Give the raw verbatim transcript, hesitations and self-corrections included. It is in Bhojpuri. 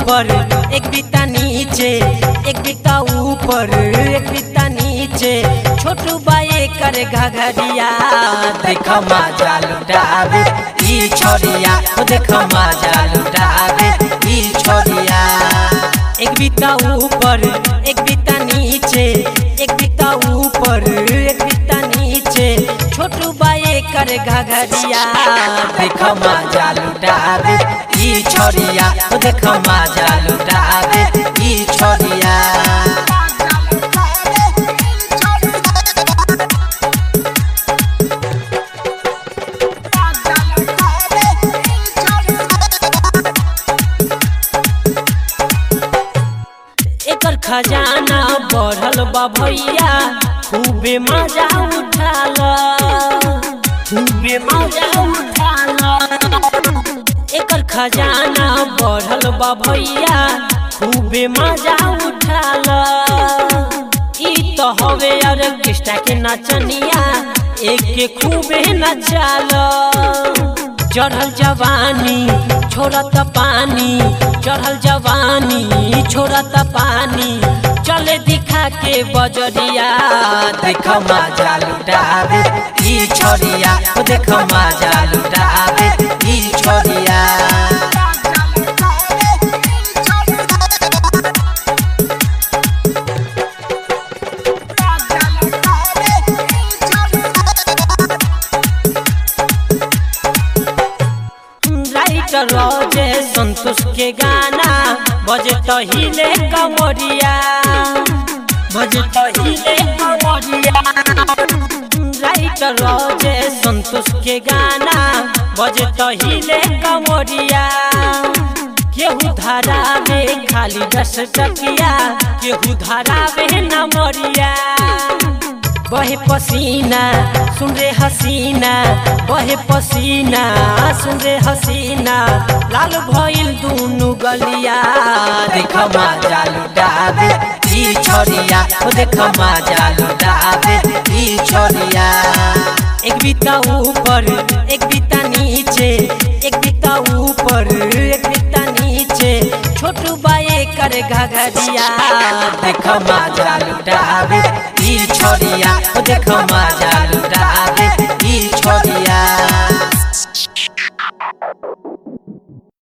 ऊपर एक बिता नीचे, एक बिता ऊपर एक बिता नीचे, छोटू बाए कर घघरिया। देख मजा लुटावे ई छोरिया, देख मजा लुटावे ई छोरिया। एक बिता ऊपर एक बिता नीचे, एक बिता ऊपर एक बिता नीचे, छोटू बाए कर घघरिया। देख मजा लुटावे ई छोरिया, देख मजा लुटावे ई छोरिया। एकर खजाना बढ़ल बा भैया, खूबे मजा उठाला, खूबे मजा उठाला। एकर खजाना बढ़ल बा भैया, खूबे मजा उठाला। ई तो हवे ऑर्केस्ट्रा के नचनिया, एक के खूबे नचाला। चढ़ल जवानी छोड़त पानी, चढ़ल जवानी छोड़त पानी, चले दिखा के बजरिया। देख मजा लुटावे ई छोरिया, देख मजा लुटावे ई छोरिया। रोजे संतोष के गाना बजे तो हिले कमरिया, बजे तो हिले कमरिया। राइट रोजे संतोष के गाना बजे तो हिले कमरिया। केहू धारावे खाली दस टकिया, केहू धारावे न मरिया। बहे पसीना सुन रे हसीना, बहे पसीना सुन रे हसीना, लाल भइल दुनु गलिया। देख मजा लुटावे ई छोरिया, देख मजा लुटावे ई छोरिया। एक बिता ऊपर एक बिता नीचे, एक बिता ऊपर एक बिता नीचे, छोटू बाए कर घघरिया। देख मजा लुटावे ई छोरिया, देख मजा लुटावे।